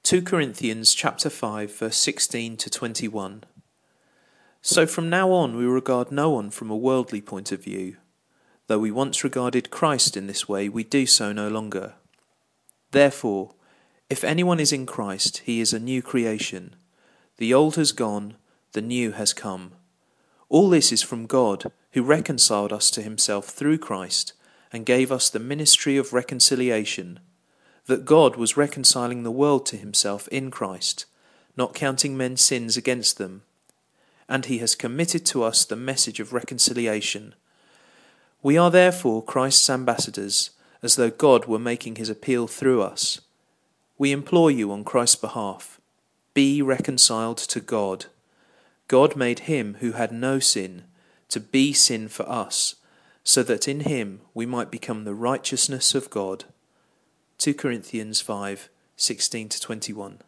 2 Corinthians chapter 5 verse 16 to 21. So from now on we regard no one from a worldly point of view. Though we once regarded Christ in this way, we do so no longer. Therefore, if anyone is in Christ, he is a new creation. The old has gone, the new has come. All this is from God, who reconciled us to himself through Christ and gave us the ministry of reconciliation, that God was reconciling the world to himself in Christ, not counting men's sins against them. And he has committed to us the message of reconciliation. We are therefore Christ's ambassadors, as though God were making his appeal through us. We implore you on Christ's behalf, be reconciled to God. God made him who had no sin to be sin for us, so that in him we might become the righteousness of God. 2 Corinthians 5:16 to 21.